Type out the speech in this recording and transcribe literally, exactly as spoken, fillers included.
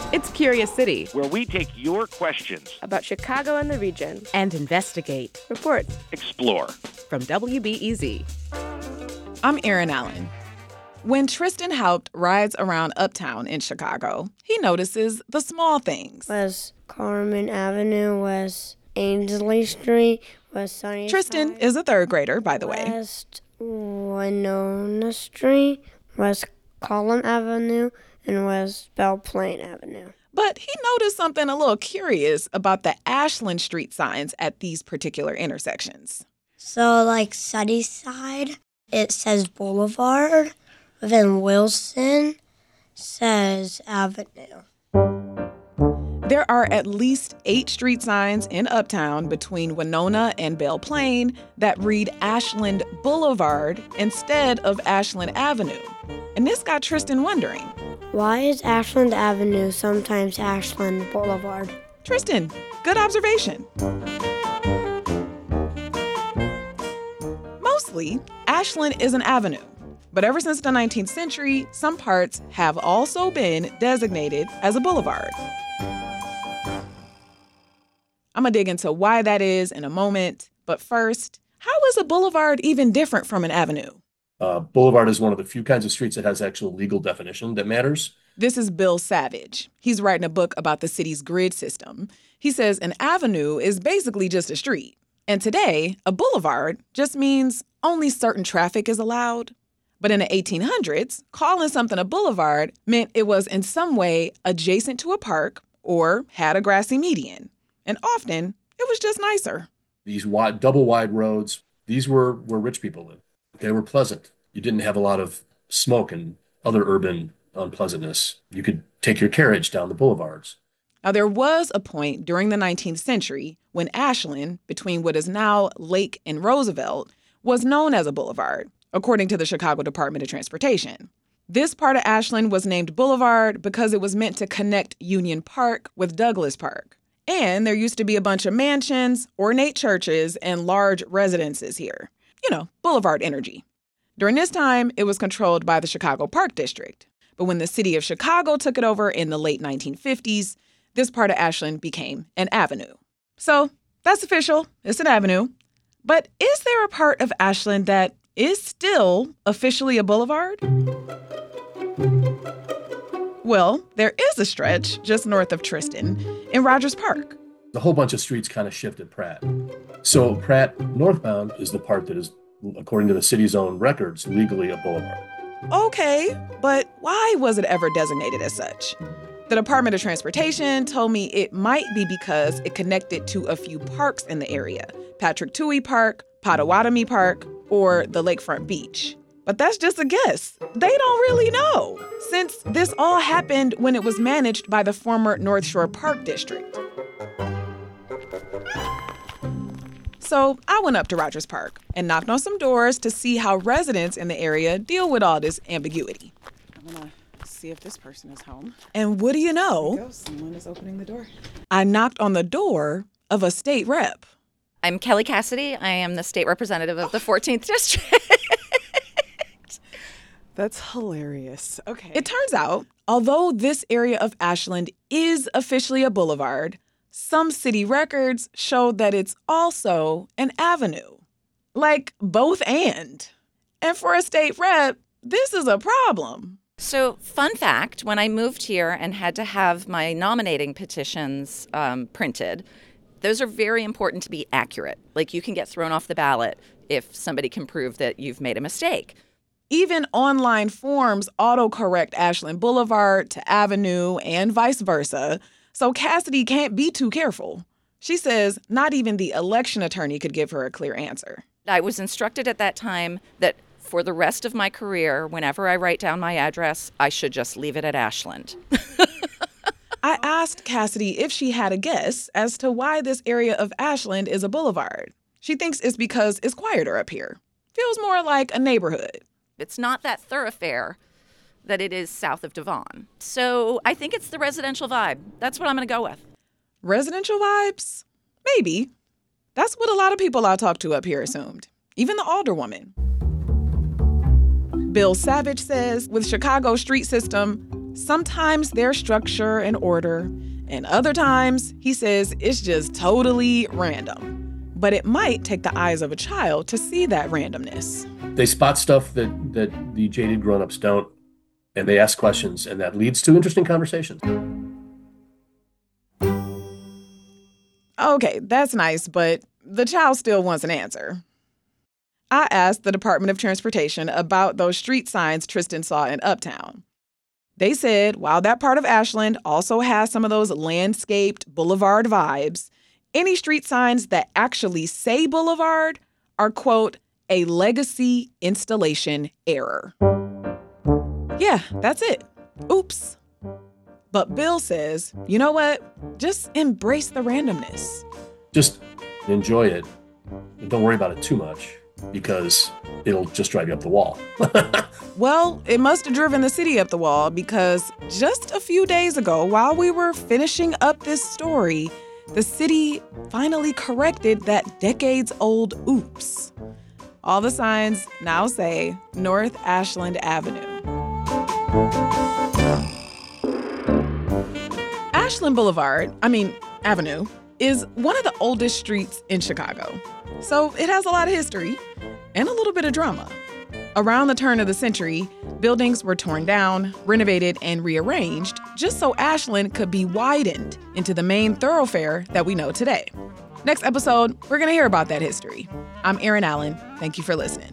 It's Curious City, where we take your questions about Chicago and the region and investigate, report, explore. From W B E Z. I'm Erin Allen. When Tristan Haupt rides around Uptown in Chicago, he notices the small things. Was Carmen Avenue, was Ainsley Street, was Sunnyside. Tristan is a third grader, by the way. West Winona Street, was Column Avenue, and was Belle Plaine Avenue. But he noticed something a little curious about the Ashland Street signs at these particular intersections. So, like Sunnyside, it says Boulevard, but then Wilson says Avenue. There are at least eight street signs in Uptown between Winona and Belle Plaine that read Ashland Boulevard instead of Ashland Avenue. And this got Tristan wondering. Why is Ashland Avenue sometimes Ashland Boulevard? Tristan, good observation. Mostly, Ashland is an avenue. But ever since the nineteenth century, some parts have also been designated as a boulevard. I'm going to dig into why that is in a moment. But first, how is a boulevard even different from an avenue? Uh, boulevard is one of the few kinds of streets that has actual legal definition that matters. This is Bill Savage. He's writing a book about the city's grid system. He says an avenue is basically just a street. And today, a boulevard just means only certain traffic is allowed. But in the eighteen hundreds, calling something a boulevard meant it was in some way adjacent to a park or had a grassy median. And often, it was just nicer. These wide, double wide roads, these were where rich people lived. They were pleasant. You didn't have a lot of smoke and other urban unpleasantness. You could take your carriage down the boulevards. Now, there was a point during the nineteenth century when Ashland, between what is now Lake and Roosevelt, was known as a boulevard, according to the Chicago Department of Transportation. This part of Ashland was named Boulevard because it was meant to connect Union Park with Douglas Park. And there used to be a bunch of mansions, ornate churches, and large residences here. You know, boulevard energy. During this time, it was controlled by the Chicago Park District. But when the city of Chicago took it over in the late nineteen fifties, this part of Ashland became an avenue. So that's official. It's an avenue. But is there a part of Ashland that is still officially a boulevard? Well, there is a stretch just north of Tristan in Rogers Park. A whole bunch of streets kind of shift at Pratt. So Pratt northbound is the part that is, according to the city's own records, legally a boulevard. Okay, but why was it ever designated as such? The Department of Transportation told me it might be because it connected to a few parks in the area, Patrick Tuohy Park, Potawatomi Park, or the Lakefront Beach. But that's just a guess. They don't really know, since this all happened when it was managed by the former North Shore Park District. So I went up to Rogers Park and knocked on some doors to see how residents in the area deal with all this ambiguity. I'm gonna see if this person is home. And what do you know? There we go. Someone is opening the door. I knocked on the door of a state rep. I'm Kelly Cassidy. I am the state representative of the fourteenth District. That's hilarious. Okay. It turns out, although this area of Ashland is officially a boulevard, some city records show that it's also an avenue. Like both and. And for a state rep, this is a problem. So, fun fact, when I moved here and had to have my nominating petitions um, printed, those are very important to be accurate. Like, you can get thrown off the ballot if somebody can prove that you've made a mistake. Even online forms autocorrect Ashland Boulevard to Avenue and vice versa, so Cassidy can't be too careful. She says not even the election attorney could give her a clear answer. I was instructed at that time that for the rest of my career, whenever I write down my address, I should just leave it at Ashland. I asked Cassidy if she had a guess as to why this area of Ashland is a boulevard. She thinks it's because it's quieter up here. Feels more like a neighborhood. It's not that thoroughfare that it is south of Devon. So I think it's the residential vibe. That's what I'm going to go with. Residential vibes? Maybe. That's what a lot of people I talked to up here assumed. Even the alderwoman. Bill Savage says with Chicago's street system, Sometimes there's structure and order, and other times, he says, it's just totally random. But it might take the eyes of a child to see that randomness. They spot stuff that, that the jaded grown-ups don't, and they ask questions, and that leads to interesting conversations. Okay, that's nice, but the child still wants an answer. I asked the Department of Transportation about those street signs Tristan saw in Uptown. They said while that part of Ashland also has some of those landscaped boulevard vibes, any street signs that actually say boulevard are, quote, a legacy installation error. Yeah, that's it. Oops. But Bill says, you know what? Just embrace the randomness. Just enjoy it. Don't worry about it too much, because it'll just drive you up the wall. Well, it must have driven the city up the wall, because just a few days ago, while we were finishing up this story, the city finally corrected that decades-old oops. All the signs now say North Ashland Avenue. Ashland Boulevard, I mean Avenue, is one of the oldest streets in Chicago. So it has a lot of history and a little bit of drama. Around the turn of the century, buildings were torn down, renovated, and rearranged just so Ashland could be widened into the main thoroughfare that we know today. Next episode, we're going to hear about that history. I'm Erin Allen. Thank you for listening.